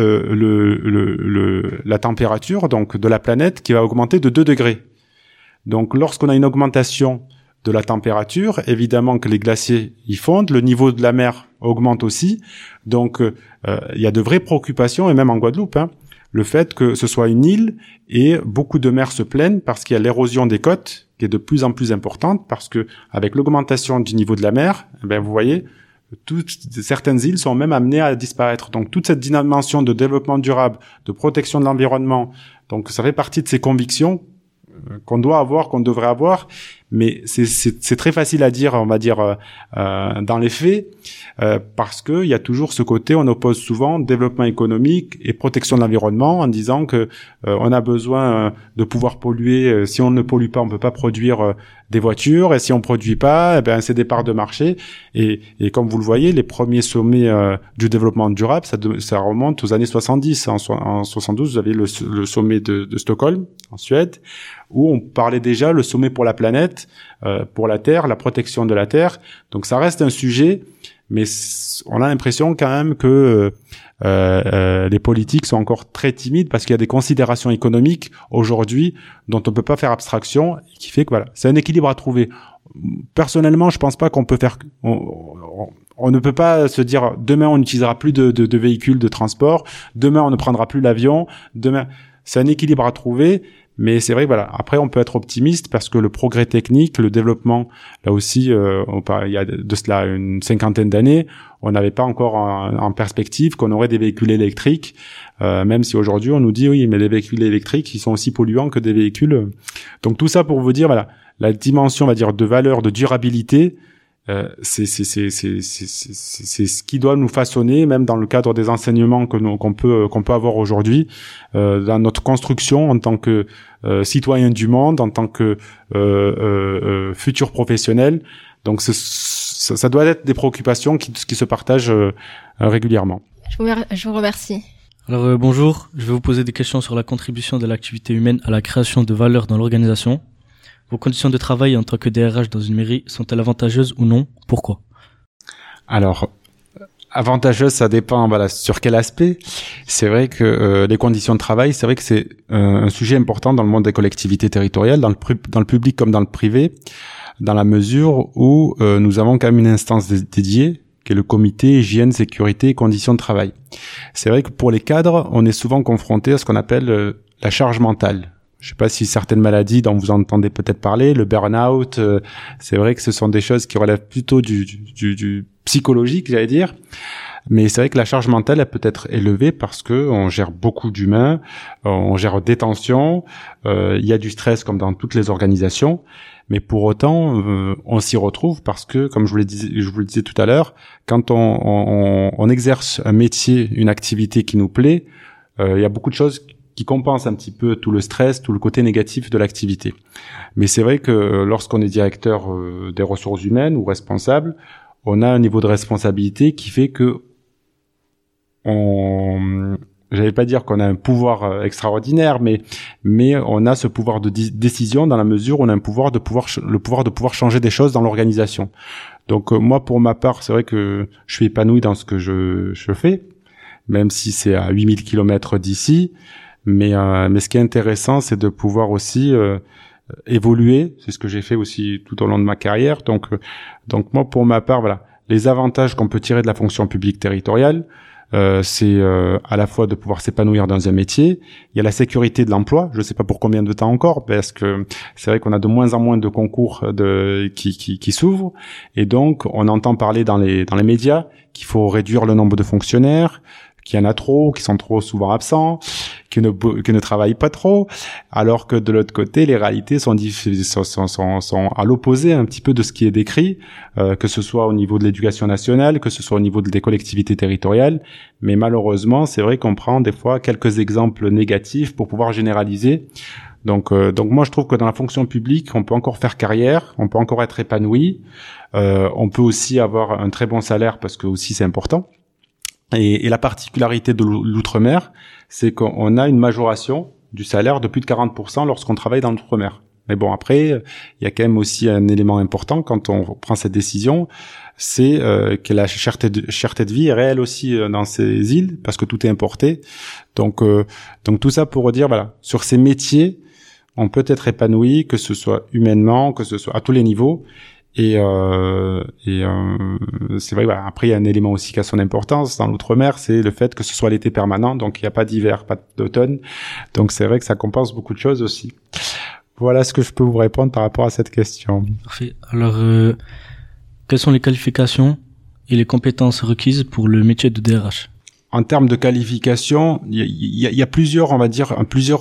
la température donc de la planète qui va augmenter de 2 degrés. Donc, lorsqu'on a une augmentation de la température, évidemment que les glaciers y fondent, le niveau de la mer augmente aussi. Donc, il y a de vraies préoccupations, et même en Guadeloupe, le fait que ce soit une île et beaucoup de mers se plaignent parce qu'il y a l'érosion des côtes qui est de plus en plus importante, parce que avec l'augmentation du niveau de la mer, vous voyez, certaines îles sont même amenées à disparaître. Donc toute cette dimension de développement durable, de protection de l'environnement, donc ça fait partie de ces convictions qu'on doit avoir, qu'on devrait avoir, mais c'est très facile à dire, on va dire, dans les faits, parce que il y a toujours ce côté, on oppose souvent développement économique et protection de l'environnement en disant que on a besoin de pouvoir polluer. Si on ne pollue pas, on peut pas produire des voitures, et si on produit pas, c'est des parts de marché. Et comme vous le voyez, les premiers sommets du développement durable, ça remonte aux années 70. En 72, vous avez le sommet de Stockholm en Suède, où on parlait déjà le sommet pour la planète, pour la Terre, la protection de la Terre. Donc ça reste un sujet, mais on a l'impression quand même que les politiques sont encore très timides, parce qu'il y a des considérations économiques aujourd'hui dont on peut pas faire abstraction, et qui fait que voilà, c'est un équilibre à trouver. Personnellement, je pense pas qu'on peut faire, on ne peut pas se dire demain on n'utilisera plus de véhicules de transport, demain on ne prendra plus l'avion, demain, c'est un équilibre à trouver. Mais c'est vrai, voilà. Après, on peut être optimiste parce que le progrès technique, le développement, là aussi, il y a de cela une 50aine d'années, on n'avait pas encore en perspective qu'on aurait des véhicules électriques, même si aujourd'hui on nous dit oui, mais les véhicules électriques, ils sont aussi polluants que des véhicules. Donc tout ça pour vous dire, voilà, la dimension, on va dire, de valeur, de durabilité, c'est ce qui doit nous façonner, même dans le cadre des enseignements qu'on peut avoir aujourd'hui, dans notre construction en tant que citoyen du monde, en tant que futur professionnel. Donc ça doit être des préoccupations qui se partagent régulièrement. Je vous remercie. Alors bonjour, je vais vous poser des questions sur la contribution de l'activité humaine à la création de valeur dans l'organisation. Vos conditions de travail en tant que DRH dans une mairie sont-elles avantageuses ou non? Pourquoi? Alors, avantageuse, ça dépend, voilà, sur quel aspect. C'est vrai que les conditions de travail, c'est vrai que c'est un sujet important dans le monde des collectivités territoriales, dans le public comme dans le privé, dans la mesure où nous avons quand même une instance dédiée, qui est le comité hygiène, sécurité et conditions de travail. C'est vrai que pour les cadres, on est souvent confronté à ce qu'on appelle la charge mentale. je sais pas si certaines maladies dont vous entendez peut-être parler, le burn-out, c'est vrai que ce sont des choses qui relèvent plutôt du psychologique, j'allais dire. Mais c'est vrai que la charge mentale, elle peut être élevée parce que on gère beaucoup d'humains, on gère des tensions, il y a du stress comme dans toutes les organisations. Mais pour autant, on s'y retrouve parce que, comme je vous le disais tout à l'heure, quand on exerce un métier, une activité qui nous plaît, il y a beaucoup de choses qui compensent un petit peu tout le stress, tout le côté négatif de l'activité. Mais c'est vrai que lorsqu'on est directeur des ressources humaines ou responsable, on a un niveau de responsabilité qui fait que j'allais pas dire qu'on a un pouvoir extraordinaire, mais on a ce pouvoir de décision dans la mesure où on a le pouvoir de pouvoir changer des choses dans l'organisation. Donc moi, pour ma part, c'est vrai que je suis épanoui dans ce que je fais, même si c'est à 8000 km d'ici. Mais ce qui est intéressant, c'est de pouvoir aussi évoluer. C'est ce que j'ai fait aussi tout au long de ma carrière. Donc moi, pour ma part, voilà, les avantages qu'on peut tirer de la fonction publique territoriale, c'est à la fois de pouvoir s'épanouir dans un métier. Il y a la sécurité de l'emploi. Je ne sais pas pour combien de temps encore, parce que c'est vrai qu'on a de moins en moins de concours qui s'ouvrent, et donc on entend parler dans les médias qu'il faut réduire le nombre de fonctionnaires, qu'il y en a trop, qui sont trop souvent absents, qui ne travaillent pas trop, alors que de l'autre côté, les réalités sont à l'opposé un petit peu de ce qui est décrit, que ce soit au niveau de l'éducation nationale, que ce soit au niveau des collectivités territoriales. Mais malheureusement, c'est vrai qu'on prend des fois quelques exemples négatifs pour pouvoir généraliser. Donc moi, je trouve que dans la fonction publique, on peut encore faire carrière, on peut encore être épanoui, on peut aussi avoir un très bon salaire parce que aussi c'est important. Et la particularité de l'outre-mer, c'est qu'on a une majoration du salaire de plus de 40% lorsqu'on travaille dans l'outre-mer. Mais bon, après, il y a quand même aussi un élément important quand on prend cette décision, c'est que la cherté de vie est réelle aussi dans ces îles, parce que tout est importé. Donc tout ça pour dire, voilà, sur ces métiers, on peut être épanoui, que ce soit humainement, que ce soit à tous les niveaux. Et c'est vrai, voilà. Après, il y a un élément aussi qui a son importance dans l'outre-mer, c'est le fait que ce soit l'été permanent, donc il n'y a pas d'hiver, pas d'automne. Donc c'est vrai que ça compense beaucoup de choses aussi. Voilà ce que je peux vous répondre par rapport à cette question. Parfait. Alors, quelles sont les qualifications et les compétences requises pour le métier de DRH? En termes de qualification, il y a plusieurs, on va dire,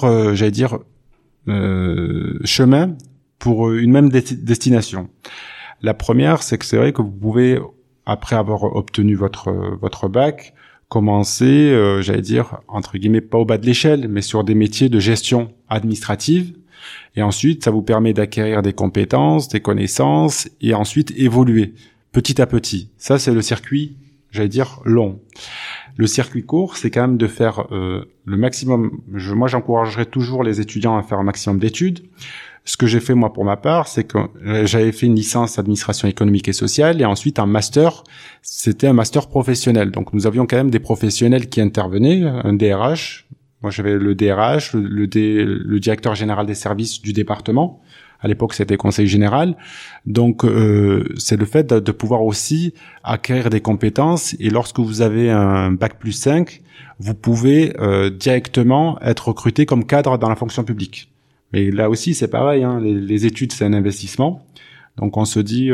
chemins pour une même destination. La première, c'est que c'est vrai que vous pouvez, après avoir obtenu votre bac, commencer, entre guillemets, pas au bas de l'échelle, mais sur des métiers de gestion administrative. Et ensuite, ça vous permet d'acquérir des compétences, des connaissances, et ensuite évoluer petit à petit. Ça, c'est le circuit, long. Le circuit court, c'est quand même de faire le maximum. Moi, j'encouragerais toujours les étudiants à faire un maximum d'études. Ce que j'ai fait moi pour ma part, c'est que j'avais fait une licence administration économique et sociale et ensuite un master. C'était un master professionnel. Donc nous avions quand même des professionnels qui intervenaient, un DRH. Moi j'avais le DRH, le directeur général des services du département. À l'époque c'était conseil général. Donc c'est le fait de pouvoir aussi acquérir des compétences. Et lorsque vous avez un bac plus 5, vous pouvez directement être recruté comme cadre dans la fonction publique. Mais là aussi, c'est pareil, hein, les études, c'est un investissement. Donc, on se dit,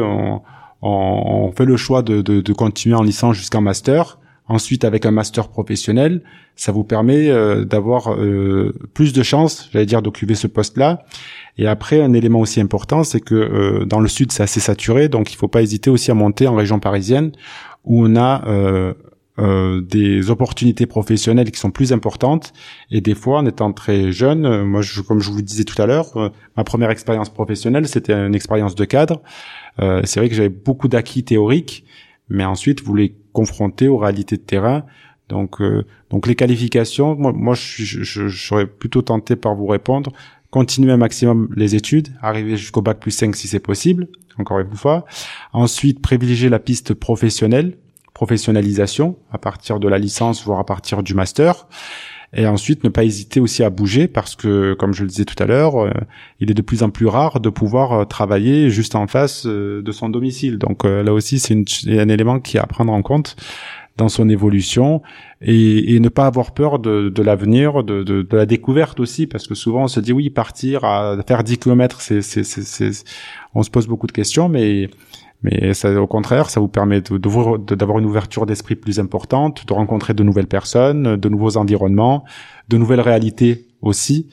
on fait le choix de continuer en licence jusqu'en master. Ensuite, avec un master professionnel, ça vous permet d'avoir plus de chances, d'occuper ce poste-là. Et après, un élément aussi important, c'est que dans le sud, c'est assez saturé. Donc, il faut pas hésiter aussi à monter en région parisienne, où on a des opportunités professionnelles qui sont plus importantes, et des fois en étant très jeune, moi comme je vous le disais tout à l'heure, ma première expérience professionnelle c'était une expérience de cadre. C'est vrai que j'avais beaucoup d'acquis théoriques, mais ensuite vous les confrontez aux réalités de terrain. Donc les qualifications, moi je serais plutôt tenté par vous répondre, continuer un maximum les études, arriver jusqu'au bac plus 5 si c'est possible, encore une fois. Ensuite privilégier la piste professionnalisation à partir de la licence, voire à partir du master. Et ensuite, ne pas hésiter aussi à bouger parce que, comme je le disais tout à l'heure, il est de plus en plus rare de pouvoir travailler juste en face de son domicile. Donc là aussi, c'est un élément qui est à prendre en compte. dans son évolution et ne pas avoir peur de l'avenir, de la découverte aussi, parce que souvent on se dit oui, partir à faire 10 kilomètres, on se pose beaucoup de questions, mais ça, au contraire, ça vous permet d'avoir une ouverture d'esprit plus importante, de rencontrer de nouvelles personnes, de nouveaux environnements, de nouvelles réalités aussi.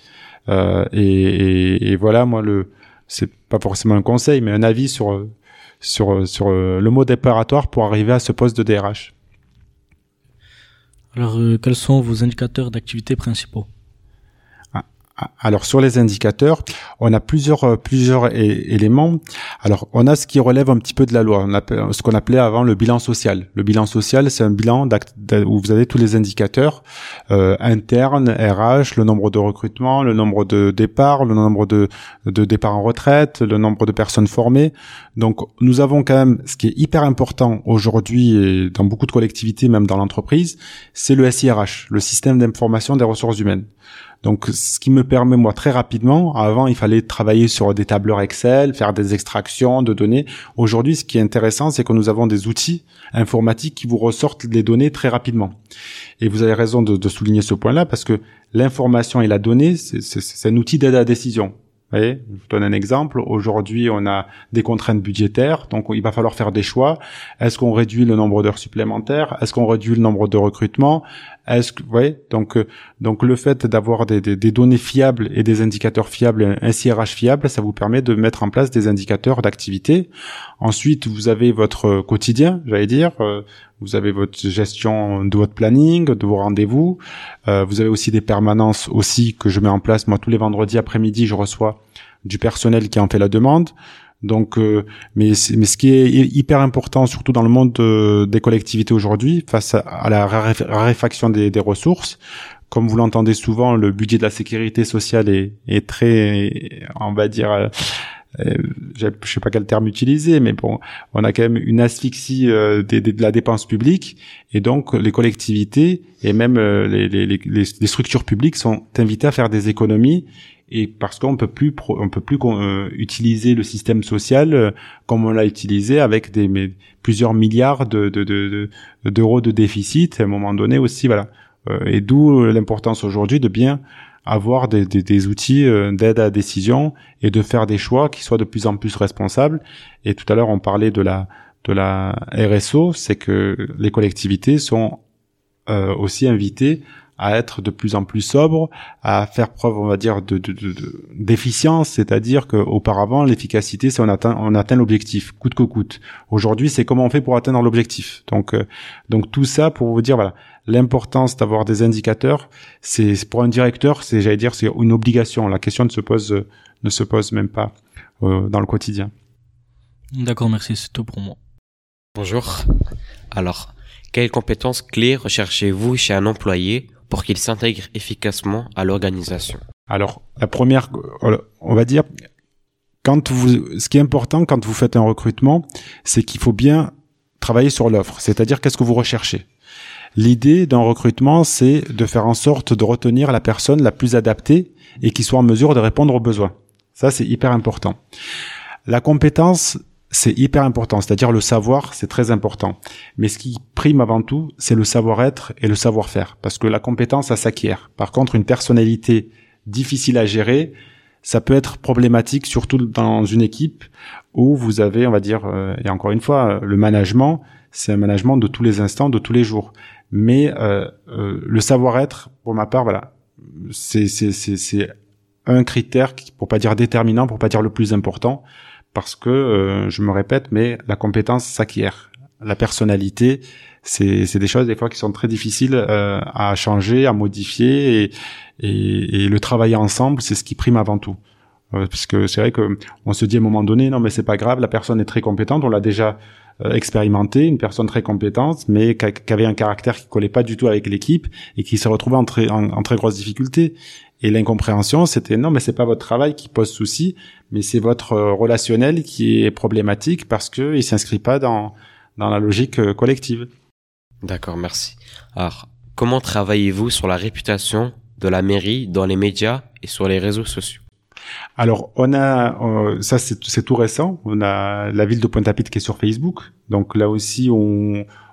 Et voilà, moi, c'est pas forcément un conseil, mais un avis sur le mode préparatoire pour arriver à ce poste de DRH. Alors, quels sont vos indicateurs d'activité principaux? Alors sur les indicateurs, on a plusieurs éléments. Alors on a ce qui relève un petit peu de la loi, ce qu'on appelait avant le bilan social. Le bilan social, c'est un bilan où vous avez tous les indicateurs internes, RH, le nombre de recrutements, le nombre de départs, le nombre de départs en retraite, le nombre de personnes formées. Donc nous avons quand même ce qui est hyper important aujourd'hui et dans beaucoup de collectivités, même dans l'entreprise, c'est le SIRH, le système d'information des ressources humaines. Donc, ce qui me permet, moi, très rapidement, avant, il fallait travailler sur des tableurs Excel, faire des extractions de données. Aujourd'hui, ce qui est intéressant, c'est que nous avons des outils informatiques qui vous ressortent les données très rapidement. Et vous avez raison de souligner ce point-là, parce que l'information et la donnée, c'est un outil d'aide à la décision. Vous voyez, je vous donne un exemple. Aujourd'hui, on a des contraintes budgétaires, donc il va falloir faire des choix. Est-ce qu'on réduit le nombre d'heures supplémentaires? Est-ce qu'on réduit le nombre de recrutements? Vous voyez, donc le fait d'avoir des données fiables et des indicateurs fiables, un SIRH fiable, ça vous permet de mettre en place des indicateurs d'activité. Ensuite, vous avez votre quotidien, j'allais dire. Vous avez votre gestion de votre planning, de vos rendez-vous. Vous avez aussi des permanences aussi que je mets en place. Moi, tous les vendredis après-midi, je reçois du personnel qui en fait la demande. Donc, mais ce qui est hyper important, surtout dans le monde des collectivités aujourd'hui, face à la raréfaction des ressources, comme vous l'entendez souvent, le budget de la sécurité sociale est très, on va dire, je sais pas quel terme utiliser, mais bon, on a quand même une asphyxie de la dépense publique, et donc les collectivités et même les structures publiques sont invitées à faire des économies. Et parce qu'on peut plus utiliser le système social comme on l'a utilisé avec plusieurs milliards d'euros de déficit à un moment donné aussi, voilà. Et d'où l'importance aujourd'hui de bien avoir des outils d'aide à la décision et de faire des choix qui soient de plus en plus responsables. Et tout à l'heure on parlait de la RSO, c'est que les collectivités sont aussi invitées à être de plus en plus sobre, à faire preuve, on va dire, d'efficience, c'est-à-dire qu'auparavant, l'efficacité, c'est on atteint l'objectif, coûte que coûte. Aujourd'hui, c'est comment on fait pour atteindre l'objectif. Donc tout ça pour vous dire, voilà, l'importance d'avoir des indicateurs, c'est pour un directeur, c'est une obligation. La question ne se pose même pas dans le quotidien. D'accord, merci, c'est tout pour moi. Bonjour. Alors, quelles compétences clés recherchez-vous chez un employé pour qu'il s'intègre efficacement à l'organisation? Alors, la première, on va dire, ce qui est important quand vous faites un recrutement, c'est qu'il faut bien travailler sur l'offre, c'est-à-dire qu'est-ce que vous recherchez. L'idée d'un recrutement, c'est de faire en sorte de retenir la personne la plus adaptée et qui soit en mesure de répondre aux besoins. Ça, c'est hyper important. La compétence, c'est hyper important, c'est-à-dire le savoir, c'est très important. Mais ce qui prime avant tout, c'est le savoir-être et le savoir-faire, parce que la compétence, ça s'acquiert. Par contre, une personnalité difficile à gérer, ça peut être problématique, surtout dans une équipe où vous avez, on va dire, et encore une fois, le management, c'est un management de tous les instants, de tous les jours. Mais le savoir-être, pour ma part, voilà, c'est un critère, pour pas dire déterminant, pour pas dire le plus important, parce que, je me répète, mais la compétence s'acquiert. La personnalité, c'est des choses des fois qui sont très difficiles à changer, à modifier, et le travailler ensemble, c'est ce qui prime avant tout. Parce que c'est vrai que on se dit à un moment donné, non mais c'est pas grave, la personne est très compétente, on l'a déjà expérimenté, une personne très compétente, mais qui avait un caractère qui collait pas du tout avec l'équipe et qui se retrouvait en très grosse difficulté. Et l'incompréhension, c'était non, mais c'est pas votre travail qui pose souci, mais c'est votre relationnel qui est problématique parce que il s'inscrit pas dans la logique collective. D'accord, merci. Alors, comment travaillez-vous sur la réputation de la mairie dans les médias et sur les réseaux sociaux? Alors, on a ça, c'est tout récent. On a la ville de Pointe-à-Pitre qui est sur Facebook. Donc là aussi, on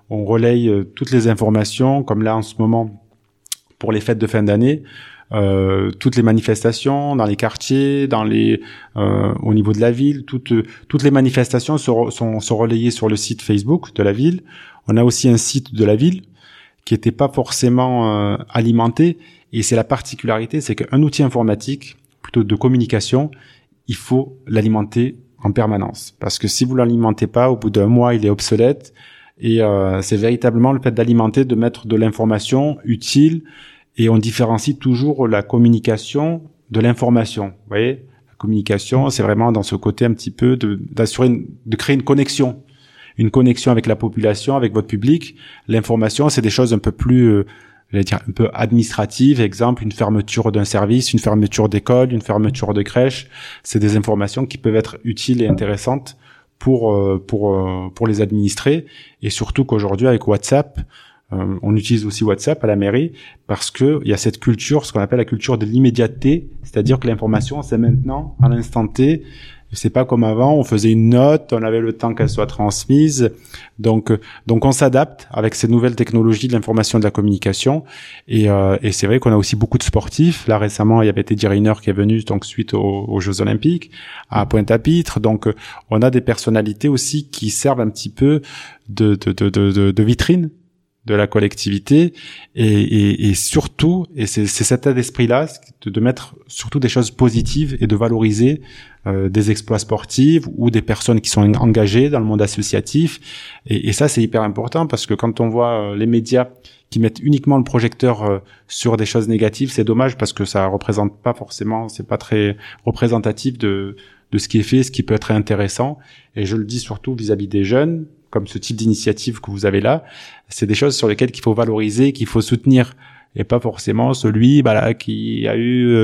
on relaye toutes les informations, comme là en ce moment pour les fêtes de fin d'année, toutes les manifestations dans les quartiers, au niveau de la ville, toutes les manifestations sont relayées sur le site Facebook de la ville. On a aussi un site de la ville qui n'était pas forcément alimenté, et c'est la particularité, c'est qu'un outil informatique, plutôt de communication, il faut l'alimenter en permanence, parce que si vous l'alimentez pas, au bout d'un mois, il est obsolète, et c'est véritablement le fait d'alimenter, de mettre de l'information utile, et on différencie toujours la communication de l'information. Vous voyez, la communication, c'est vraiment dans ce côté un petit peu de créer une connexion avec la population, avec votre public. L'information, c'est des choses un peu plus, un peu administratives. Exemple, une fermeture d'un service, une fermeture d'école, une fermeture de crèche. C'est des informations qui peuvent être utiles et intéressantes pour les administrés. Et surtout qu'aujourd'hui, avec WhatsApp, on utilise aussi WhatsApp à la mairie parce que il y a cette culture, ce qu'on appelle la culture de l'immédiateté, c'est-à-dire que l'information, c'est maintenant, à l'instant T. C'est pas comme avant, on faisait une note, on avait le temps qu'elle soit transmise. Donc on s'adapte avec ces nouvelles technologies de l'information et de la communication. Et c'est vrai qu'on a aussi beaucoup de sportifs. Là récemment, il y avait Teddy Riner qui est venu donc suite aux Jeux Olympiques à Pointe-à-Pitre. Donc on a des personnalités aussi qui servent un petit peu de vitrine de la collectivité, et surtout, et c'est cet état d'esprit-là, de mettre surtout des choses positives et de valoriser des exploits sportifs ou des personnes qui sont engagées dans le monde associatif. Et ça, c'est hyper important, parce que quand on voit les médias qui mettent uniquement le projecteur sur des choses négatives, c'est dommage, parce que ça représente pas forcément, c'est pas très représentatif de ce qui est fait, ce qui peut être intéressant. Et je le dis surtout vis-à-vis des jeunes, comme ce type d'initiative que vous avez là, c'est des choses sur lesquelles qu'il faut valoriser, qu'il faut soutenir, et pas forcément celui qui a eu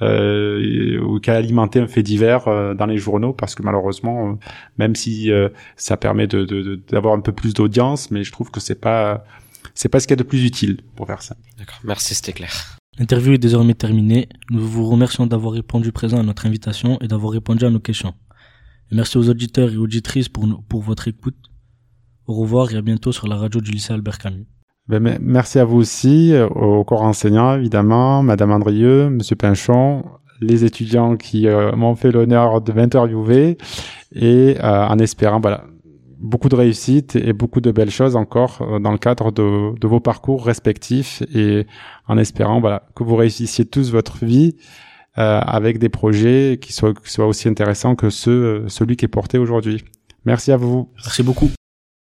ou qui a alimenté un fait divers dans les journaux, parce que malheureusement, même si ça permet d'avoir un peu plus d'audience, mais je trouve que c'est pas ce qu'il y a de plus utile pour faire ça. D'accord, merci, c'était clair. L'interview est désormais terminée. Nous vous remercions d'avoir répondu présent à notre invitation et d'avoir répondu à nos questions. Et merci aux auditeurs et auditrices pour votre écoute. Au revoir et à bientôt sur la radio du lycée Albert Camus. Merci à vous aussi, au corps enseignant évidemment, Madame Andrieux, Monsieur Pinchon, les étudiants qui m'ont fait l'honneur de m'interviewer, et en espérant beaucoup de réussite et beaucoup de belles choses encore dans le cadre de vos parcours respectifs, et en espérant que vous réussissiez tous votre vie avec des projets qui soient aussi intéressants que celui qui est porté aujourd'hui. Merci à vous. Merci beaucoup.